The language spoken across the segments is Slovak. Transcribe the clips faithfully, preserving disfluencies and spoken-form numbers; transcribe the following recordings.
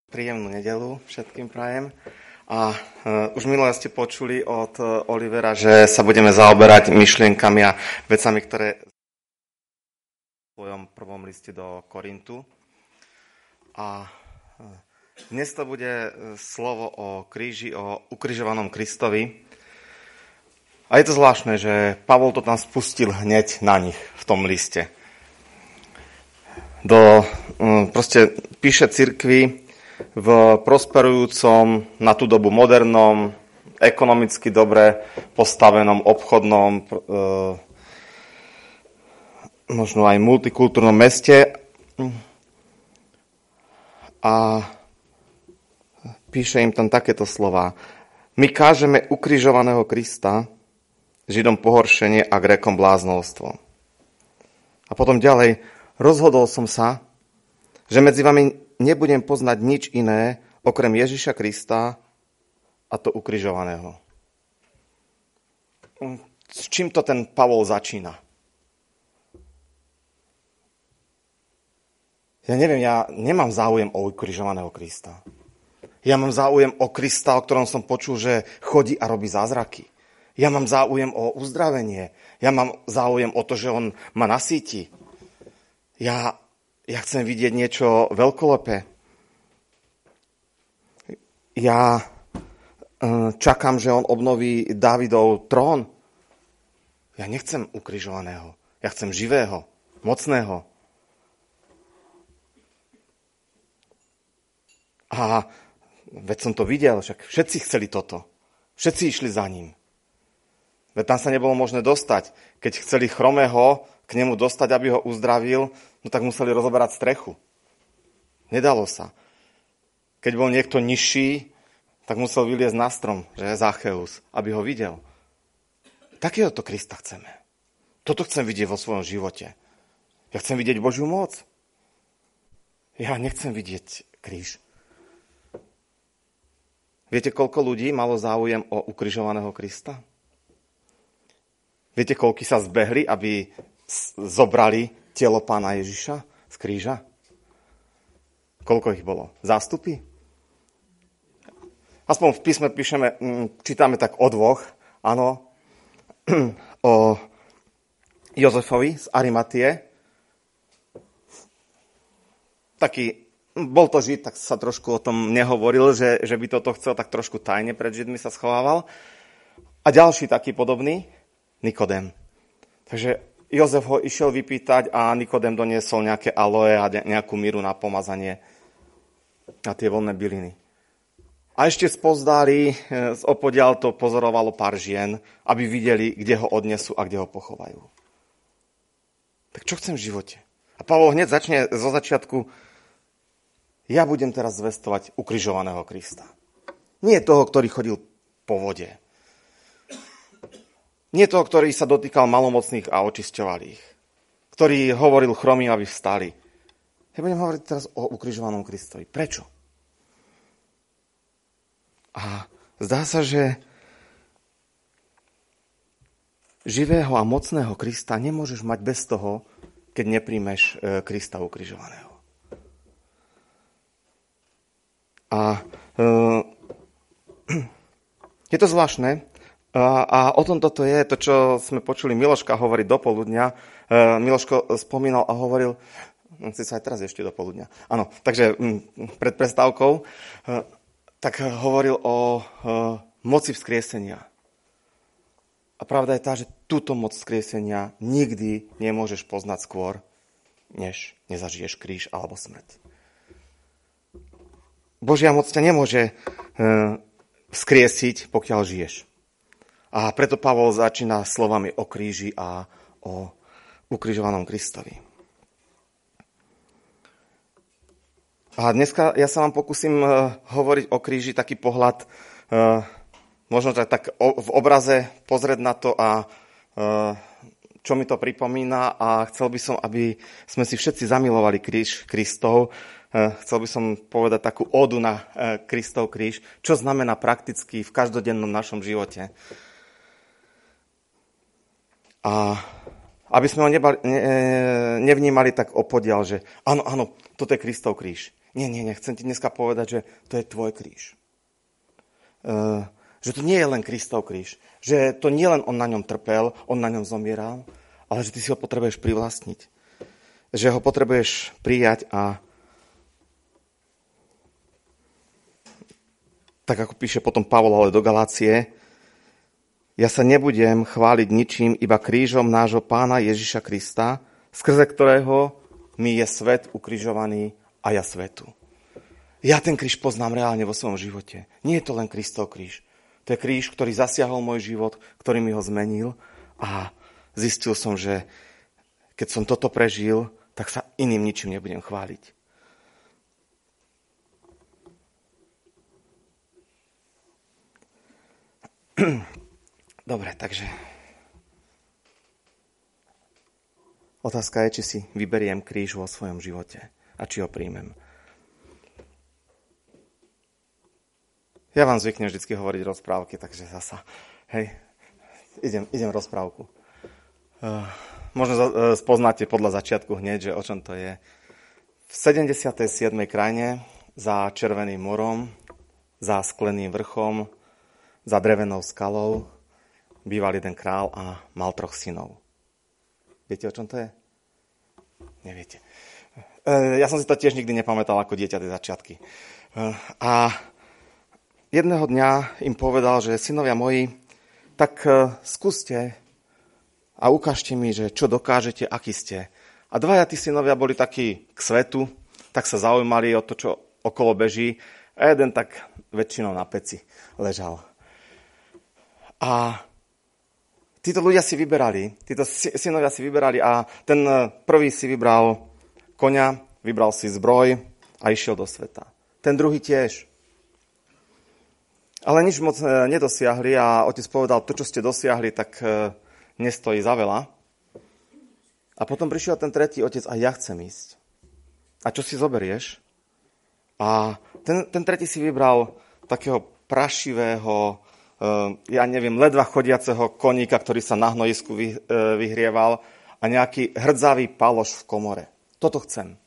Príjemnú nedeľu všetkým prajem. A uh, už minule ste počuli od uh, Olivera, že sa budeme zaoberať myšlienkami a vecami, ktoré v svojom prvom liste do Korintu. A uh, dnes to bude uh, slovo o kríži, o ukrižovanom Kristovi. A je to zvláštne, že Pavol to tam spustil hneď na nich v tom liste. Do, uh, proste píše cirkvi v prosperujúcom, na tú dobu modernom, ekonomicky dobre postavenom, obchodnom, e, možno aj multikultúrnom meste. A píše im tam takéto slová. My kážeme ukrižovaného Krista, Židom pohoršenie a Grékom bláznovstvo. A potom ďalej, rozhodol som sa, že medzi vami nebudem poznať nič iné, okrem Ježiša Krista a to ukrižovaného. S čím to ten Pavol začína? Ja neviem, ja nemám záujem o ukrižovaného Krista. Ja mám záujem o Krista, o ktorom som počul, že chodí a robí zázraky. Ja mám záujem o uzdravenie. Ja mám záujem o to, že on ma nasíti. Ja Ja chcem vidieť niečo veľkolepé. Ja čakám, že on obnoví Dávidov trón. Ja nechcem ukrižovaného. Ja chcem živého, mocného. A veď som to videl, však všetci chceli toto. Všetci išli za ním. Veď tam sa nebolo možné dostať. Keď chceli chromého k nemu dostať, aby ho uzdravil, no tak museli rozoberať strechu. Nedalo sa. Keď bol niekto nižší, tak musel vyliezť na strom, že je Zacheus, aby ho videl. Takéhoto Krista chceme. Toto chcem vidieť vo svojom živote. Ja chcem vidieť Božiu moc. Ja nechcem vidieť kríž. Viete, koľko ľudí malo záujem o ukrižovaného Krista? Viete, koľko sa zbehli, aby zobrali telo pána Ježiša z kríža? Koľko ich bolo? Zástupy? Aspoň v písme píšeme, čítame tak o dvoch, áno, o Jozefovi z Arimatie. Taký, bol to Žid, tak sa trošku o tom nehovoril, že, že by toto chcel, tak trošku tajne pred Židmi sa schovával. A ďalší taký podobný, Nikodém. Takže Jozef ho išiel vypýtať a Nikodém doniesol nejaké aloe a nejakú míru na pomazanie na tie voľné byliny. A ešte spozdáli, z opodiaľ to pozorovalo pár žien, aby videli, kde ho odnesú a kde ho pochovajú. Tak čo chcem v živote? A Pavol hneď začne zo začiatku, ja budem teraz zvestovať ukrižovaného Krista. Nie toho, ktorý chodil po vode. Nie toho, ktorý sa dotýkal malomocných a očisťoval ich. Ktorý hovoril chromým, aby vstali. Ja budem hovoriť teraz o ukrižovanom Kristovi. Prečo? A zdá sa, že živého a mocného Krista nemôžeš mať bez toho, keď nepríjmeš Krista ukrižovaného. A e, je to zvláštne. A o tom toto je, to, čo sme počuli Miloška hovoriť do poludňa. Miloško spomínal a hovoril, si sa aj teraz ešte do poludňa, áno, takže pred prestávkou, tak hovoril o moci vzkriesenia. A pravda je tá, že túto moc vzkriesenia nikdy nemôžeš poznať skôr, než nezažiješ kríž alebo smrť. Božia moc ťa nemôže vzkriesiť, pokiaľ žiješ. A preto Pavol začína slovami o kríži a o ukrižovanom Kristovi. A dneska ja sa vám pokúsim hovoriť o kríži, taký pohľad, možno tak v obraze pozrieť na to a čo mi to pripomína, a chcel by som, aby sme si všetci zamilovali kríž Kristov. Chcel by som povedať takú ódu na Kristov kríž, čo znamená prakticky v každodennom našom živote. A aby sme ho nebali, ne, nevnímali tak opodiaľ, že áno, áno, toto je Kristov kríž. Nie, nie, nie, chcem ti dneska povedať, že to je tvoj kríž. Uh, že to nie je len Kristov kríž. Že to nie len on na ňom trpel, on na ňom zomieral, ale že ty si ho potrebuješ privlastniť. Že ho potrebuješ prijať a tak ako píše potom Pavol ale do Galácie, ja sa nebudem chváliť ničím, iba krížom nášho Pána Ježiša Krista, skrze ktorého mi je svet ukrižovaný a ja svetu. Ja ten kríž poznám reálne vo svojom živote. Nie je to len Kristov kríž. To je kríž, ktorý zasiahol môj život, ktorý mi ho zmenil a zistil som, že keď som toto prežil, tak sa iným ničím nebudem chváliť. Dobre, takže otázka je, či si vyberiem kríž vo svojom živote a či ho príjmem. Ja vám zvyknem vždy hovoriť rozprávky, takže zasa, hej, idem, idem rozprávku. Uh, možno uh, spoznáte podľa začiatku hneď, že o čom to je. V sedemdesiatej siedmej krajine za Červeným morom, za skleným vrchom, za drevenou skalou býval jeden král a mal troch synov. Viete, o čom to je? Neviete. Ja som si to tiež nikdy nepamätal ako dieťa tie začiatky. A jedného dňa im povedal, že synovia moji, tak skúste a ukážte mi, že čo dokážete, aký ste. A dvaja tí synovia boli takí k svetu, tak sa zaujímali o to, čo okolo beží. A jeden tak väčšinou na peci ležal. A títo ľudia si vyberali, títo synovia si vyberali a ten prvý si vybral koňa, vybral si zbroj a išiel do sveta. Ten druhý tiež. Ale nič moc nedosiahli a otec povedal, to, čo ste dosiahli, tak nestojí za veľa. A potom prišiel ten tretí otec a ja chcem ísť. A čo si zoberieš? A ten, ten tretí si vybral takého prašivého, ja neviem, ledva chodiaceho koníka, ktorý sa na hnojisku vyhrieval a nejaký hrdzavý paloš v komore. Toto chcem.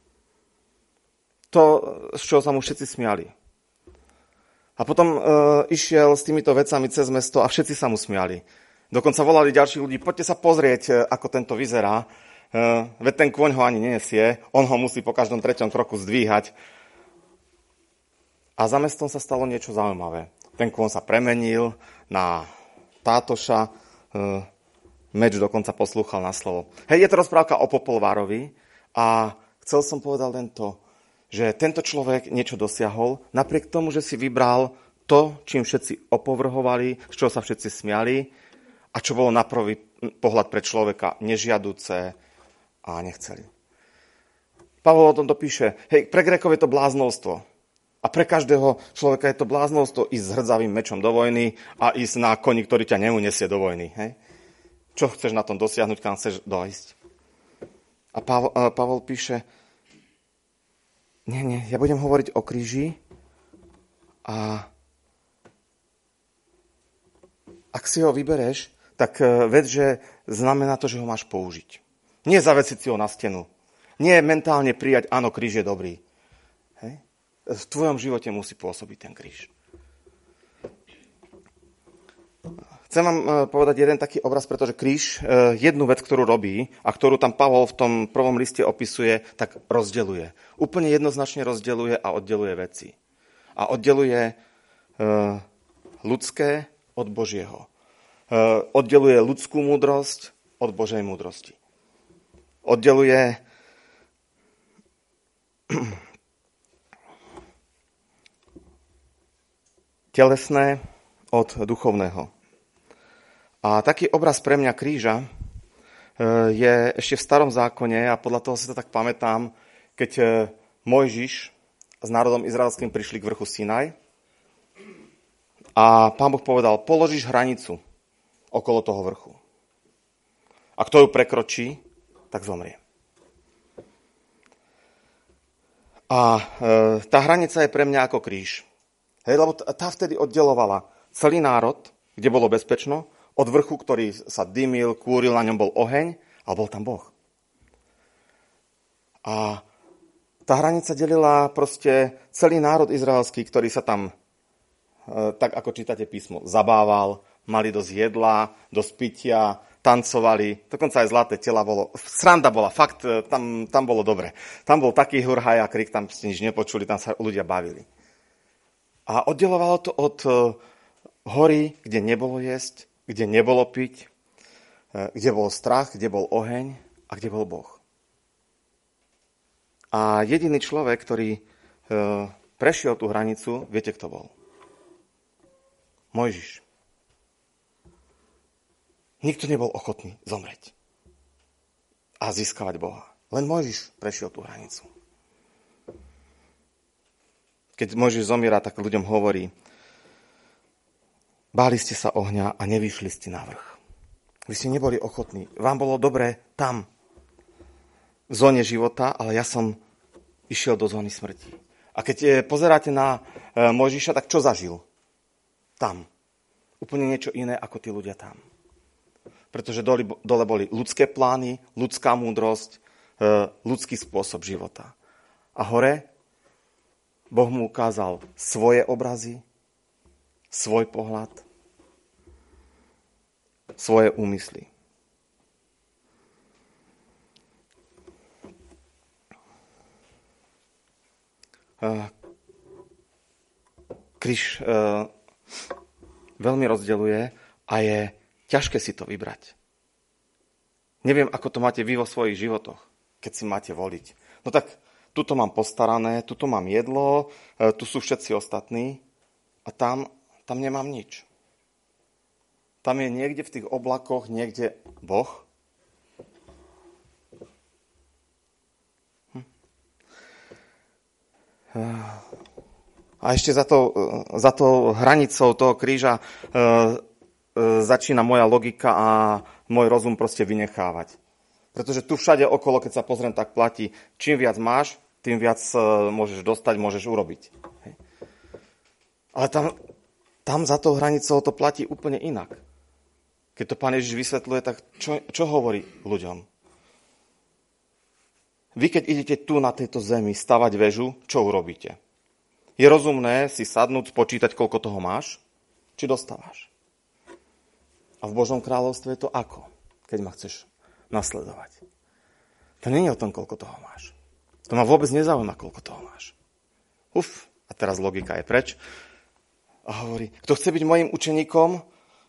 To, z čoho sa mu všetci smiali. A potom e, išiel s týmito vecami cez mesto a všetci sa mu smiali. Dokonca volali ďalších ľudí, poďte sa pozrieť, ako tento vyzerá. E, veď ten kôň ho ani nenesie, on ho musí po každom treťom kroku zdvíhať. A za mestom sa stalo niečo zaujímavé. Ten kôň sa premenil na tátoša, meč dokonca poslúchal na slovo. Hej, je to rozprávka o Popolvárovi a chcel som povedať len to, že tento človek niečo dosiahol, napriek tomu, že si vybral to, čím všetci opovrhovali, z čoho sa všetci smiali a čo bolo na prvý pohľad pre človeka nežiaduce a nechceli. Pavol o tomto píše, hej, pre Grékov je to bláznovstvo. A pre každého človeka je to bláznovstvo ísť s hrdzavým mečom do vojny a ísť na koni, ktorý ťa neuniesie do vojny. Hej? Čo chceš na tom dosiahnuť, kam chceš dojsť? A Pavol, Pavol píše, nie, nie, ja budem hovoriť o kríži a ak si ho vybereš, tak ved, že znamená to, že ho máš použiť. Nie zavesiť si ho na stenu. Nie mentálne prijať, áno, kríž je dobrý. Hej? V tvojom živote musí pôsobiť ten kríž. Chcem vám povedať jeden taký obraz, pretože kríž jednu vec, ktorú robí a ktorú tam Pavol v tom prvom liste opisuje, tak rozdeľuje. Úplne jednoznačne rozdeľuje a oddeľuje veci. A oddeľuje ľudské od Božieho. Oddeľuje ľudskú múdrosť od Božej múdrosti. Oddeľuje telesné od duchovného. A taký obraz pre mňa kríža je ešte v starom zákone a podľa toho si to tak pamätám, keď Mojžiš s národom izraelským prišli k vrchu Sinaj a Pán Boh povedal, položíš hranicu okolo toho vrchu. A kto ju prekročí, tak zomrie. A tá hranica je pre mňa ako kríž. Hej, lebo tá vtedy oddelovala celý národ, kde bolo bezpečno, od vrchu, ktorý sa dymil, kúril, na ňom bol oheň, ale bol tam Boh. A Tá hranica delila proste celý národ izraelský, ktorý sa tam, tak ako čítate písmo, zabával, mali dosť jedla, dosť pitia, tancovali, dokonca aj zlaté tela bolo. Sranda bola, fakt, tam, tam bolo dobre. Tam bol taký hurhaj a krik, tam ste nič nepočuli, tam sa ľudia bavili. A oddelovalo to od hory, kde nebolo jesť, kde nebolo piť, kde bol strach, kde bol oheň a kde bol Boh. A jediný človek, ktorý prešiel tú hranicu, viete, kto bol? Mojžiš. Nikto nebol ochotný zomrieť a získavať Boha. Len Mojžiš prešiel tú hranicu. Keď Mojžiš zomiera, tak ľuďom hovorí: báli ste sa ohňa a nevyšli ste na vrch. Vy ste neboli ochotní. Vám bolo dobré tam, v zóne života, ale ja som išiel do zóny smrti. A keď pozeráte na Mojžiša, tak čo zažil? Tam. Úplne niečo iné ako tí ľudia tam. Pretože dole, dole boli ľudské plány, ľudská múdrosť, ľudský spôsob života. A hore Boh mu ukázal svoje obrazy, svoj pohľad, svoje úmysly. Kríž veľmi rozdeľuje a je ťažké si to vybrať. Neviem, ako to máte vy vo svojich životoch, keď si máte voliť. No tak, tuto mám postarané, tuto mám jedlo, tu sú všetci ostatní a tam, tam nemám nič. Tam je niekde v tých oblakoch, niekde Boh. Hm. A ešte za tou, za tou hranicou toho kríža začína moja logika a môj rozum proste vynechávať. Pretože tu všade okolo, keď sa pozriem, tak platí, čím viac máš, tým viac môžeš dostať, môžeš urobiť. Ale tam, tam za tou hranicou to platí úplne inak. Keď to Pán Ježiš vysvetľuje, tak čo, čo hovorí ľuďom? Vy, keď idete tu na tejto zemi stavať väžu, čo urobíte? Je rozumné si sadnúť, spočítať, koľko toho máš? Či dostávaš? A v Božom kráľovstve je to ako, keď ma chceš nasledovať. To nie je o tom, koľko toho máš. To ma vôbec nezaujíma, koľko toho máš. Uf, a teraz logika je preč. A hovorí, kto chce byť mojím učeníkom,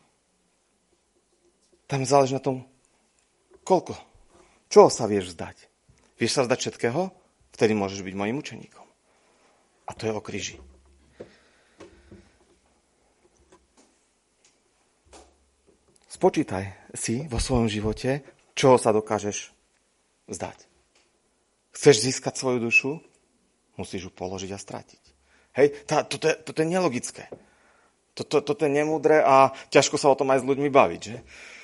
tam záleží na tom, koľko. Čoho sa vieš vzdať? Vieš sa vzdať všetkého? Vtedy môžeš byť mojím učeníkom. A to je o kríži. Spočítaj si vo svojom živote, čoho sa dokážeš vzdať. Chceš získať svoju dušu? Musíš ju položiť a stratiť. Hej, tá, toto, je, toto je nelogické. Toto, toto je nemúdre a ťažko sa o tom aj s ľuďmi baviť, že?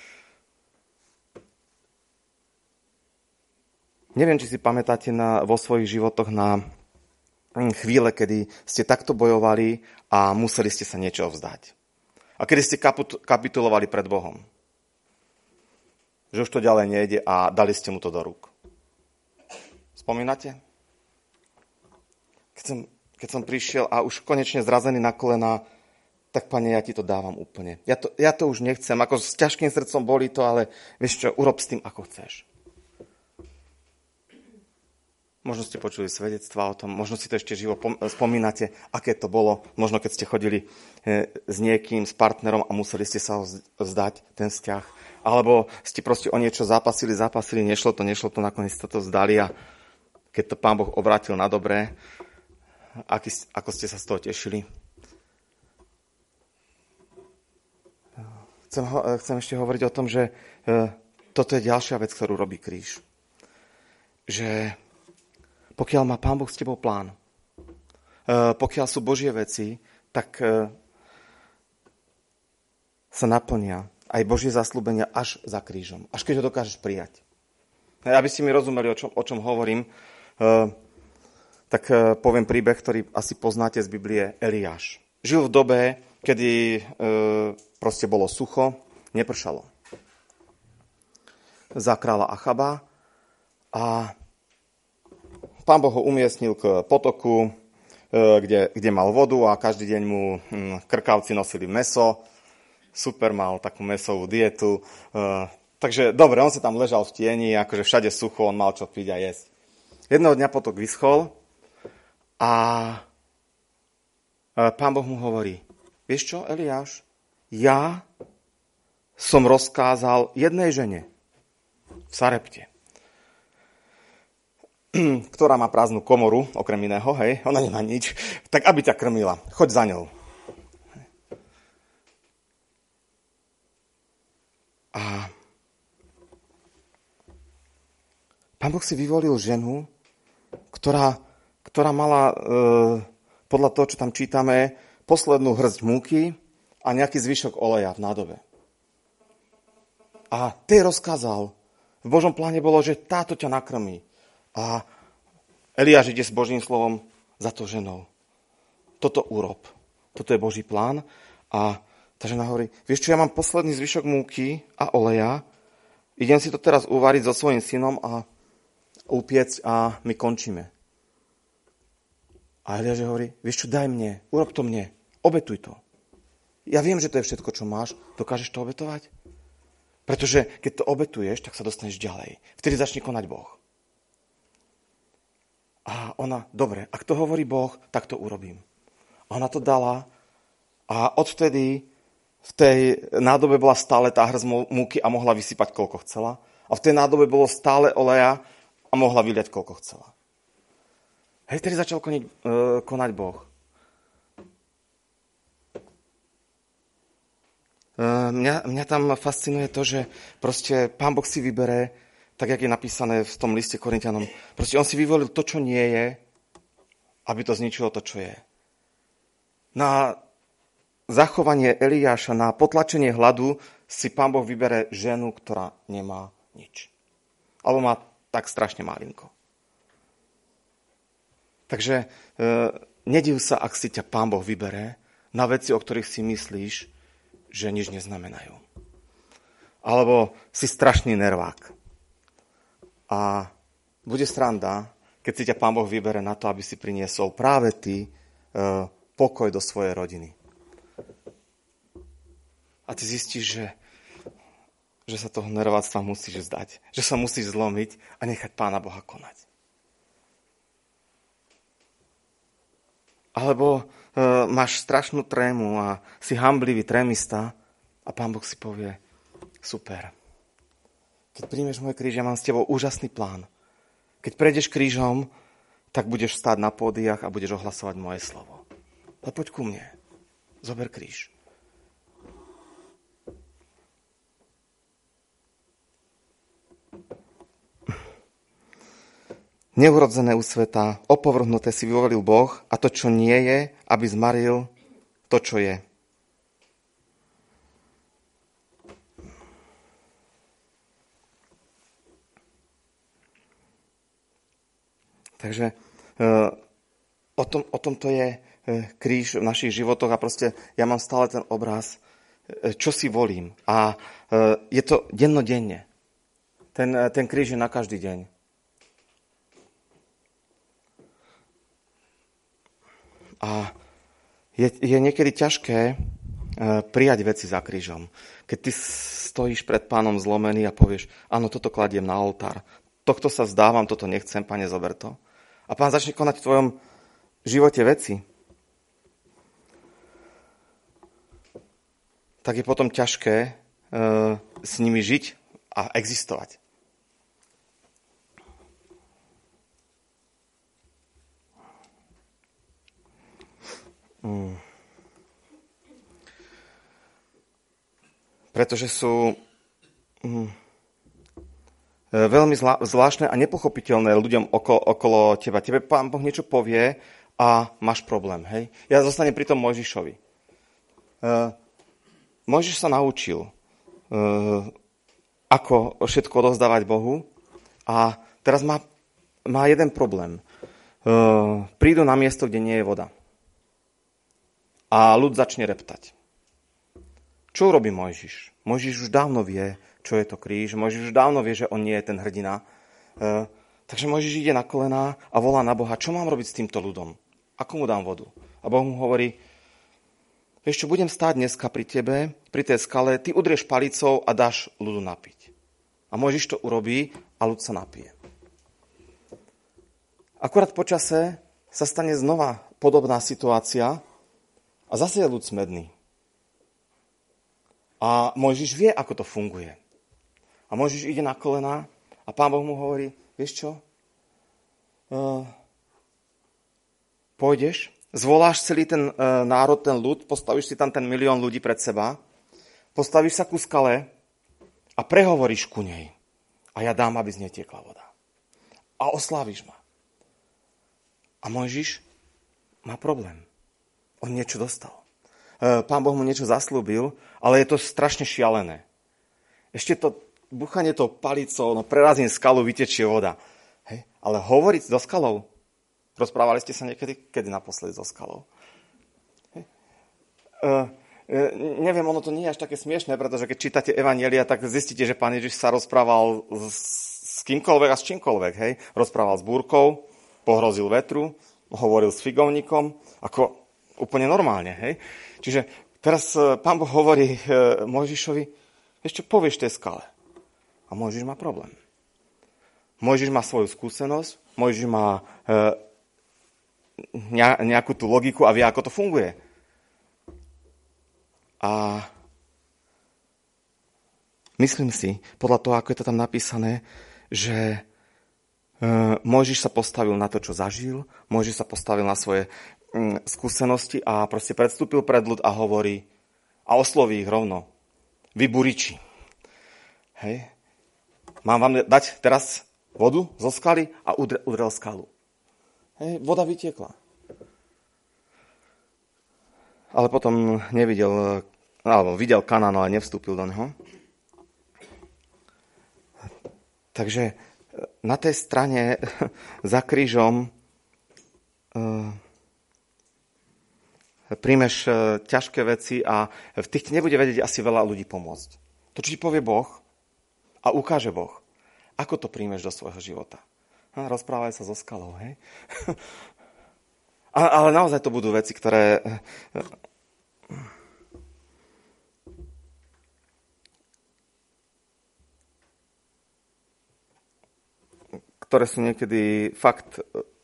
Neviem, či si pamätáte na, vo svojich životoch na chvíle, kedy ste takto bojovali a museli ste sa niečoho vzdať. A kedy ste kapitulovali pred Bohom. Že už to ďalej nejde a dali ste mu to do rúk. Spomínate? Keď som, keď som prišiel a už konečne zrazený na kolena, tak Pane, ja ti to dávam úplne. Ja to, ja to už nechcem. Ako s ťažkým srdcom bolí to, ale vieš čo, urob s tým, ako chceš. Možno ste počuli svedectvá o tom, možno si to ešte živo spomínate, aké to bolo. Možno keď ste chodili s niekým, s partnerom a museli ste sa ho vzdať, ten vzťah. Alebo ste proste o niečo zápasili, zápasili, nešlo to, nešlo to, nakoniec ste to vzdali a keď to Pán Boh obrátil na dobré, aký, ako ste sa z toho tešili. Chcem, chcem ešte hovoriť o tom, že toto je ďalšia vec, ktorú robí kríž. Že pokiaľ má Pán Boh s tebou plán, pokiaľ sú Božie veci, tak sa naplnia aj Božie zasľúbenia až za krížom. Až keď ho dokážeš prijať. Aby ste mi rozumeli, o čom, o čom hovorím, tak poviem príbeh, ktorý asi poznáte z Biblie, Eliáš. Žil v dobe, kedy proste bolo sucho, nepršalo. Za kráľa Achaba a Pán Boh ho umiestnil k potoku, kde, kde mal vodu a každý deň mu krkavci nosili mäso. Super, mal takú mäsovú dietu. Takže dobre, on sa tam ležal v tieni, akože všade sucho, on mal čo piť a jesť. Jedného dňa potok vyschol a Pán Boh mu hovorí, vieš čo, Eliáš, ja som rozkázal jednej žene v Sarepte, ktorá má prázdnu komoru, okrem iného, hej, ona nemá nič, tak aby ťa krmila, choď za ňou. A Pán Boh si vyvolil ženu, ktorá, ktorá mala, e, podľa toho, čo tam čítame, poslednú hrst múky a nejaký zvyšok oleja v nádobe. A tej rozkázal, v Božom pláne bolo, že táto ťa nakrmí. A Eliáš ide s Božím slovom za to ženou. Toto urob. Toto je Boží plán. A tá žena hovorí, vieš čo, ja mám posledný zvyšok múky a oleja, idem si to teraz uvariť so svojím synom a upiecť a my končíme. A Eliáš hovorí, vieš čo, daj mne, urob to mne, obetuj to. Ja viem, že to je všetko, čo máš, dokážeš to obetovať? Pretože keď to obetuješ, tak sa dostaneš ďalej. Vtedy začne konať Boh. A ona, dobre, ak to hovorí Boh, tak to urobím. A ona to dala a odvtedy v tej nádobe bola stále tá hrst múky a mohla vysypať, koľko chcela. A v tej nádobe bolo stále oleja a mohla vyliať, koľko chcela. Hej, tedy začal koniť, e, konať Boh. E, mňa, mňa tam fascinuje to, že proste Pán Boh si vybere, tak jak je napísané v tom liste Korinťanom, proste on si vyvolil to, čo nie je, aby to zničilo to, čo je. Na zachovanie Eliáša, na potlačenie hladu si Pán Boh vybere ženu, ktorá nemá nič. Alebo má tak strašne malinko. Takže e, nediv sa, ak si ťa Pán Boh vybere na veci, o ktorých si myslíš, že nič neznamenajú. Alebo si strašný nervák. A bude sranda, keď si ťa Pán Boh vybere na to, aby si priniesol práve ty e, pokoj do svojej rodiny. A ty zistíš, že, že sa toho nerváctva musíš zdať. Že sa musíš zlomiť a nechať Pána Boha konať. Alebo e, máš strašnú trému a si hamblivý trémista a Pán Boh si povie, super. Keď príjmeš môj kríž, ja mám s tebou úžasný plán. Keď prejdeš krížom, tak budeš stáť na pódiach a budeš ohlasovať moje slovo. Ale poď ku mne. Zober kríž. Neurodzené u sveta, opovrhnuté si vyvolil Boh a to, čo nie je, aby zmaril to, čo je. Takže o tom, o tom to je kríž v našich životoch a proste ja mám stále ten obraz, čo si volím. A je to dennodenne. Ten, ten kríž je na každý deň. A je, je niekedy ťažké prijať veci za krížom. Keď ty stojíš pred Pánom zlomený a povieš, áno, toto kladiem na oltár, tohto sa vzdávam, toto nechcem, Pane, zober to. A Pán začne konať v tvojom živote veci. Tak je potom ťažké e, s nimi žiť a existovať. Mm. Pretože sú mm, veľmi zvláštne a nepochopiteľné ľuďom okolo, okolo teba. Tebe Pán Boh niečo povie a máš problém. Hej? Ja zostanem pri tom Mojžišovi. Uh, Mojžiš sa naučil, uh, ako všetko odovzdávať Bohu a teraz má, má jeden problém. Uh, prídu na miesto, kde nie je voda. A ľud začne reptať. Čo urobí Mojžiš? Mojžiš už dávno vie, čo je to kríž. Mojžiš už dávno vie, že on nie je ten hrdina. Takže Mojžiš ide na kolená a volá na Boha, čo mám robiť s týmto ľudom? Ako mu dám vodu? A Boh mu hovorí, vieš čo, budem stáť dneska pri tebe, pri tej skale, ty udrieš palicou a dáš ľudu napiť. A Mojžiš to urobí a ľud sa napije. Akurát po čase sa stane znova podobná situácia a zase je ľud smedný. A Mojžiš vie, ako to funguje. A Mojžiš ide na kolená a Pán Boh mu hovorí, vieš čo, uh, pôjdeš, zvoláš celý ten uh, národ, ten ľud, postavíš si tam ten milión ľudí pred seba, postavíš sa ku skale a prehovoríš ku nej. A ja dám, aby z nej tiekla voda. A osláviš ma. A Mojžiš má problém. On niečo dostal. Pán Boh mu niečo zaslúbil, ale je to strašne šialené. Ešte to buchanie tou palicou, no prerazím skalu, vytečie voda. Hej? Ale hovoriť so skalou? Rozprávali ste sa niekedy? Kedy naposledy so skalou? Hej? Uh, Neviem, ono to nie je až také smiešné, pretože keď čítate Evanjelia, tak zistíte, že Pán Ježiš sa rozprával s kýmkoľvek a s čímkoľvek. Hej? Rozprával s búrkou, pohrozil vetru, hovoril s figovníkom, ako úplne normálne. Hej? Čiže teraz Pán Boh hovorí Mojžišovi, ešte povieš tej skale. A Mojžiš má problém. Mojžiš má svoju skúsenosť, Mojžiš má nejakú tú logiku a vie, ako to funguje. A myslím si, podľa toho, ako je to tam napísané, že Mojžiš sa postavil na to, čo zažil, Mojžiš sa postavil na svoje skúsenosti a proste predstúpil pred ľud a hovorí a osloví ich rovno. Vy buriči. Hej. Mám vám dať teraz vodu zo skaly a udrel, udrel skalu. Hej. Voda vytiekla. Ale potom nevidel, alebo videl Kanán, ale nevstúpil do neho. Takže na tej strane za krížom uh, príjmeš uh, ťažké veci a v tých nebude vedieť asi veľa ľudí pomôcť. To, čo ti povie Boh a ukáže Boh, ako to príjmeš do svojho života. Ha, rozprávaj sa so skalou, hej? Ale naozaj to budú veci, ktoré ktoré sú niekedy fakt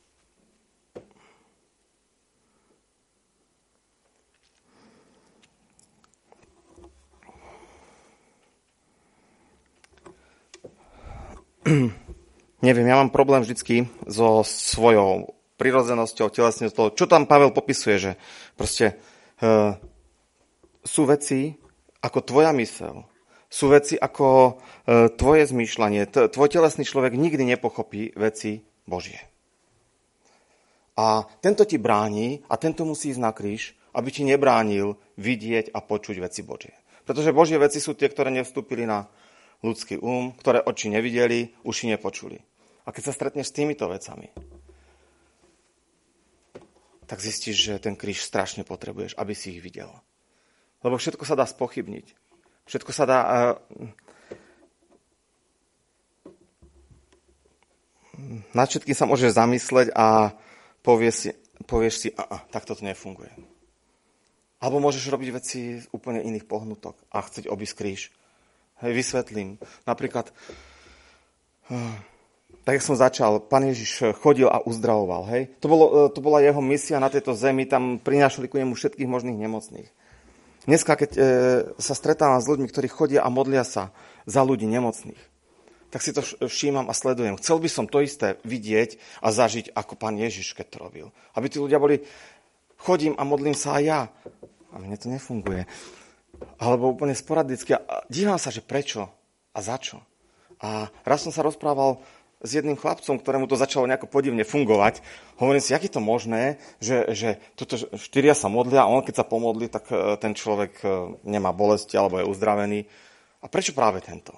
neviem, ja mám problém vždycky so svojou prirodzenosťou, telesnosťou. Čo tam Pavel popisuje, že proste uh, sú veci ako tvoja myseľ, sú veci ako uh, tvoje zmýšľanie. T- tvoj telesný človek nikdy nepochopí veci Božie. A tento ti bráni a tento musí ísť na kríž, aby ti nebránil vidieť a počuť veci Božie. Pretože Božie veci sú tie, ktoré nevstúpili na ľudský um, ktoré oči nevideli, uši nepočuli. A keď sa stretneš s týmito vecami, tak zistíš, že ten kríž strašne potrebuješ, aby si ich videl. Lebo všetko sa dá spochybniť. Všetko sa dá... Uh, nad všetkým sa môžeš zamysleť a povieš si, povieš si a, a, tak toto nefunguje. Alebo môžeš robiť veci z úplne iných pohnutok a chcieť obísť kríž. Hej, vysvetlím. Napríklad... Uh, Tak, jak som začal, Pán Ježiš chodil a uzdravoval. Hej? To, bolo, to bola jeho misia na tejto zemi, tam prinášali ku nemu všetkých možných nemocných. Dneska, keď e, sa stretávam s ľuďmi, ktorí chodia a modlia sa za ľudí nemocných, tak si to všímam a sledujem. Chcel by som to isté vidieť a zažiť, ako Pán Ježiš, keď to robil. Aby tí ľudia boli, chodím a modlím sa aj ja. A mne to nefunguje. Alebo úplne sporadicky. A dívam sa, že prečo a za čo. A raz som sa rozprával s jedným chlapcom, ktorému to začalo nejako podivne fungovať. Hovorím si, jak je to možné, že, že toto štyria sa modlia a on, keď sa pomodlí, tak ten človek nemá bolesti alebo je uzdravený. A prečo práve tento?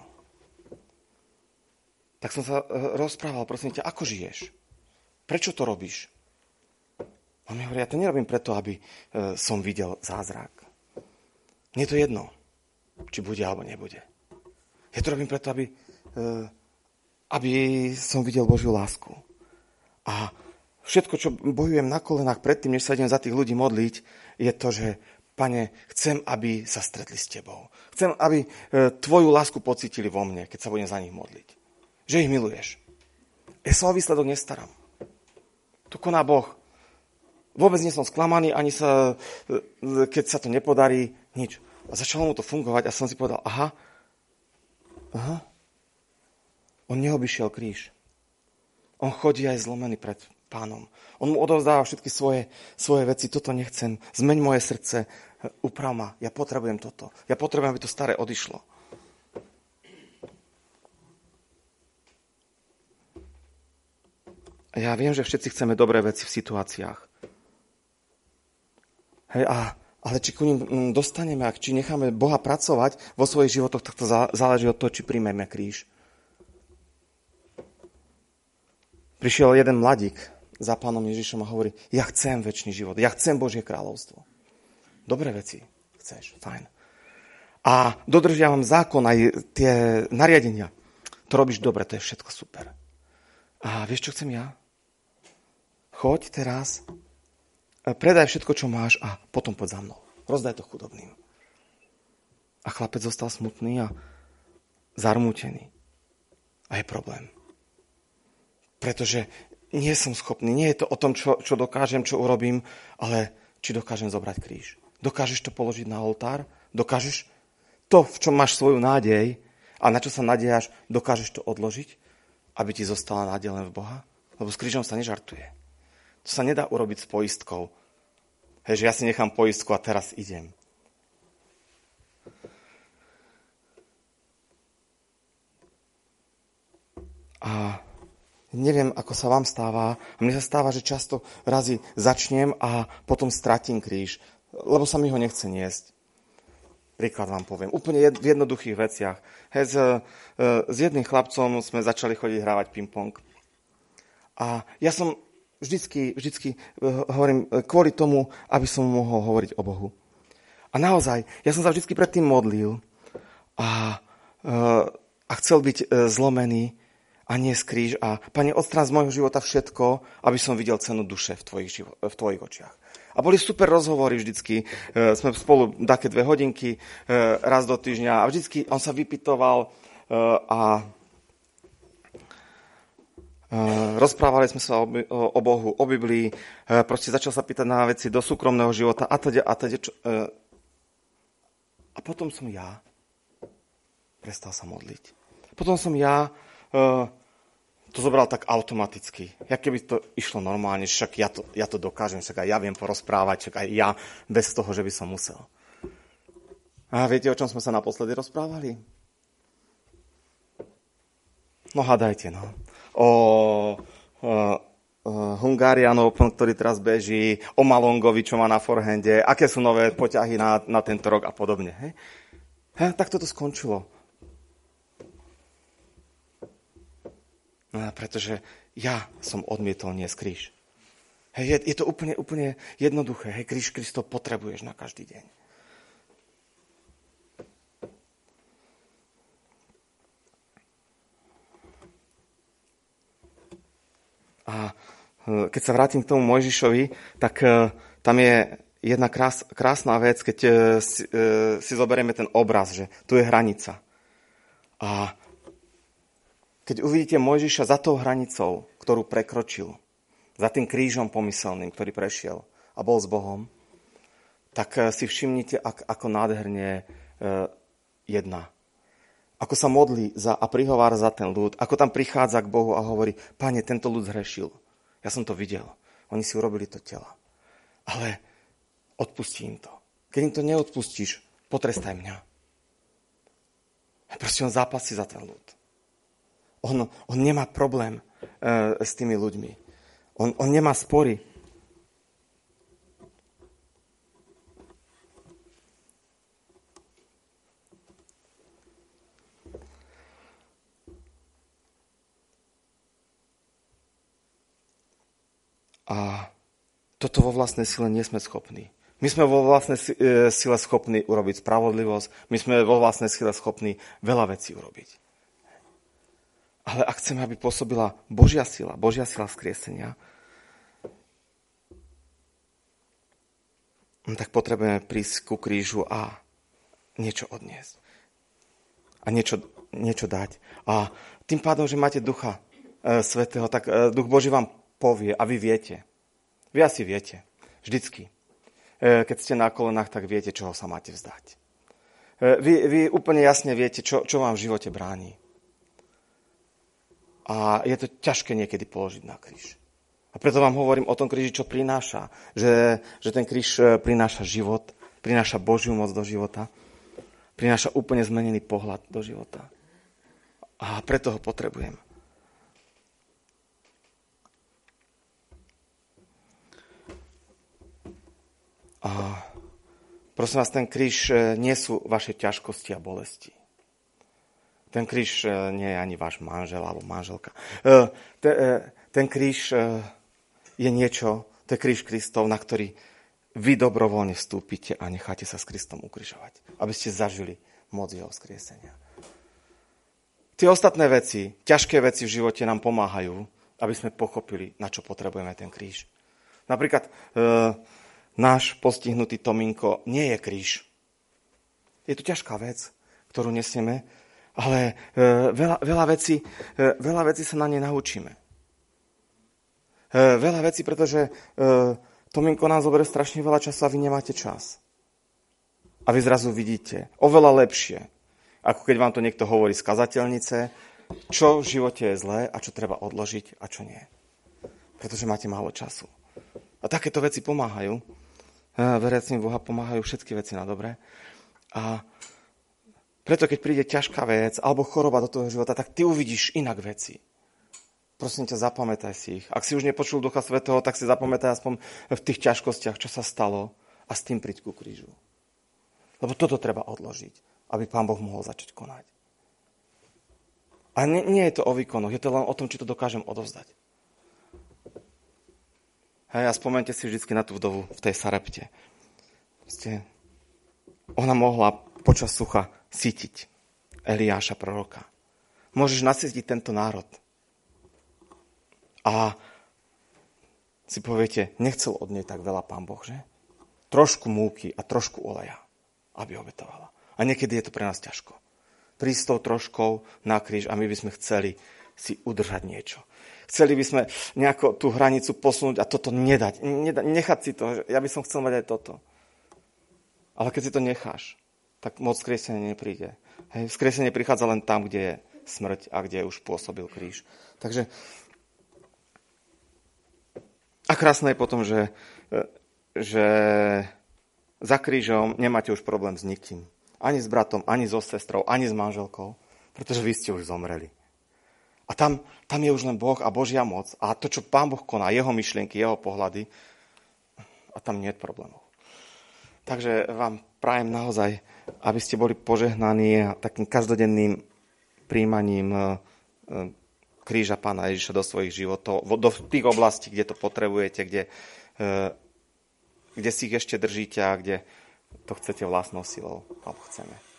Tak som sa rozprával, prosím ťa, ako žiješ? Prečo to robíš? On mi hovorí, ja to nerobím preto, aby som videl zázrak. Mne je to jedno, či bude alebo nebude. Ja to robím preto, aby... aby som videl Božiu lásku. A všetko, čo bojujem na kolenách predtým, než sa idem za tých ľudí modliť, je to, že Pane, chcem, aby sa stretli s tebou. Chcem, aby tvoju lásku pocítili vo mne, keď sa budem za nich modliť. Že ich miluješ. Ja sa o výsledok nestaram. To koná Boh. Vôbec nie som sklamaný, ani sa, keď sa to nepodarí, nič. A začalo mu to fungovať a som si povedal, aha, aha, on neobyšiel kríž. On chodí aj zlomený pred Pánom. On mu odovzdáva všetky svoje, svoje veci. Toto nechcem. Zmeň moje srdce. Uprav ma. Ja potrebujem toto. Ja potrebujem, aby to staré odišlo. Ja viem, že všetci chceme dobré veci v situáciách. Hej, a, ale či ku ním dostaneme, ak či necháme Boha pracovať vo svojich životoch, tak to záleží od toho, či príjmeme kríž. Prišiel jeden mladík za Pánom Ježišom a hovorí, ja chcem večný život, ja chcem Božie kráľovstvo. Dobré veci chceš, fajn. A dodržiavam zákon aj tie nariadenia. To robíš dobre, to je všetko super. A vieš, čo chcem ja? Choď teraz, predaj všetko, čo máš a potom poď za mnou. Rozdaj to chudobným. A chlapec zostal smutný a zarmútený. A je problém. Pretože nie som schopný, nie je to o tom, čo, čo dokážem, čo urobím, ale či dokážem zobrať kríž. Dokážeš to položiť na oltár? Dokážeš to, v čom máš svoju nádej a na čo sa nadiejaš, dokážeš to odložiť, aby ti zostala nádej len v Boha? Lebo s krížom sa nežartuje. To sa nedá urobiť s poistkou. Hej, že ja si nechám poistku a teraz idem. A neviem, ako sa vám stáva. A mne sa stáva, že často razy začnem a potom stratím kríž, lebo sa mi ho nechce niesť. Príklad vám poviem. Úplne v jednoduchých veciach. Hej, s, s jedným chlapcom sme začali chodiť hrávať ping-pong. A ja som vždycky, vždycky hovorím kvôli tomu, aby som mohol hovoriť o Bohu. A naozaj, ja som sa vždycky predtým modlil a, a chcel byť zlomený a nie skríž. A Pane, odstrán z môjho života všetko, aby som videl cenu duše v tvojich, živo- v tvojich očiach. A boli super rozhovory vždycky. E, sme spolu také dve hodinky e, raz do týždňa a vždycky on sa vypytoval e, a e, rozprávali sme sa o, o, o Bohu, o Biblii. E, proste začal sa pýtať na veci do súkromného života a teda, a teda. Čo, e, a potom som ja prestal sa modliť. Potom som ja e, to zobral tak automaticky. Jak keby to išlo normálne, však ja to, ja to dokážem, však aj ja viem porozprávať, však aj ja bez toho, že by som musel. A viete, o čom sme sa naposledy rozprávali? No hádajte, no. O, o, o Hungarian Open, ktorý teraz beží, o Malongovi, čo má na forehande, aké sú nové poťahy na, na tento rok a podobne. Hej? Hej, tak toto skončilo. No, pretože ja som odmietol niesť kríž. Hej, je, je to úplne, úplne jednoduché. Hej, kríž Kristov potrebuješ na každý deň. A keď sa vrátim k tomu Mojžišovi, tak tam je jedna krás, krásna vec, keď si, si zoberieme ten obraz, že tu je hranica. A keď uvidíte Mojžiša za tou hranicou, ktorú prekročil, za tým krížom pomyselným, ktorý prešiel a bol s Bohom, tak si všimnite, ako nádherne jedná. Ako sa modlí za, a prihovára za ten ľud, ako tam prichádza k Bohu a hovorí, Pane, tento ľud zhrešil. Ja som to videl. Oni si urobili to tela. Ale odpustí im to. Keď im to neodpustíš, potrestaj mňa. Proste on zápasí za ten ľud. On, on nemá problém e, s tými ľuďmi. On, on nemá spory. A toto vo vlastnej sile nie sme schopní. My sme vo vlastnej sile schopní urobiť spravodlivosť. My sme vo vlastnej sile schopní veľa vecí urobiť. Ale ak chceme, aby pôsobila Božia sila, Božia sila vzkriesenia, tak potrebujeme prísť ku krížu a niečo odniesť. A niečo, niečo dať. A tým pádom, že máte Ducha e, Svätého, tak e, Duch Boží vám povie a vy viete. Vy asi viete. Vždycky. E, keď ste na kolenách, tak viete, čoho sa máte vzdať. E, vy, vy úplne jasne viete, čo, čo vám v živote bráni. A je to ťažké niekedy položiť na kríž. A preto vám hovorím o tom kríži, čo prináša. Že, že ten kríž prináša život, prináša Božiu moc do života, prináša úplne zmenený pohľad do života. A preto ho potrebujem. A prosím vás, ten kríž nie sú vaše ťažkosti a bolesti. Ten kríž nie je ani váš manžel alebo manželka. Ten kríž je niečo, to je kríž Kristov, na ktorý vy dobrovoľne vstúpite a necháte sa s Kristom ukrižovať, aby ste zažili moc jeho vzkriesenia. Tie ostatné veci, ťažké veci v živote nám pomáhajú, aby sme pochopili, na čo potrebujeme ten kríž. Napríklad e, náš postihnutý Tominko nie je kríž. Je to ťažká vec, ktorú nesieme, ale e, veľa, veľa, vecí, e, veľa vecí sa na ne naučíme. E, veľa vecí, pretože e, Tominko nám zoberie strašne veľa času a vy nemáte čas. A vy zrazu vidíte oveľa lepšie, ako keď vám to niekto hovorí z kazateľnice, čo v živote je zlé a čo treba odložiť a čo nie. Pretože máte málo času. A takéto veci pomáhajú. E, veriacim Boha pomáhajú všetky veci na dobre. A preto, keď príde ťažká vec alebo choroba do toho života, tak ty uvidíš inak veci. Prosím ťa, zapamätaj si ich. Ak si už nepočul Ducha Svätého, tak si zapamätaj aspoň v tých ťažkostiach, čo sa stalo a s tým príď ku krížu. Lebo toto treba odložiť, aby Pán Boh mohol začať konať. A nie, nie je to o výkonoch, je to len o tom, či to dokážem odovzdať. Hej, a spomente si vždy na tú vdovu v tej Sarepte. Proste, ona mohla počas sucha sítiť Eliáša proroka. Môžeš nasytiť tento národ. A si poviete, nechcel od nej tak veľa Pán Boh, že? Trošku múky a trošku oleja, aby obetovala. A niekedy je to pre nás ťažko. Prísť s tou troškou na kríž a my by sme chceli si udržať niečo. Chceli by sme nejako tú hranicu posunúť a toto nedať. nedať nechať si to. Ja by som chcel mať aj toto. Ale keď si to necháš, tak moc vzkriesenie nepríde. Hej, vzkriesenie prichádza len tam, kde je smrť a kde už pôsobil kríž. Takže a krásne je potom, že, že za krížom nemáte už problém s nikým. Ani s bratom, ani so sestrou, ani s manželkou, pretože vy ste už zomreli. A tam, tam je už len Boh a Božia moc a to, čo Pán Boh koná, jeho myšlienky, jeho pohľady, a tam nie je problémov. Takže vám prajem naozaj, aby ste boli požehnaní takým každodenným príjmaním kríža Pána Ježiša do svojich životov, do tých oblastí, kde to potrebujete, kde, kde si ich ešte držíte a kde to chcete vlastnou silou, alebo chceme.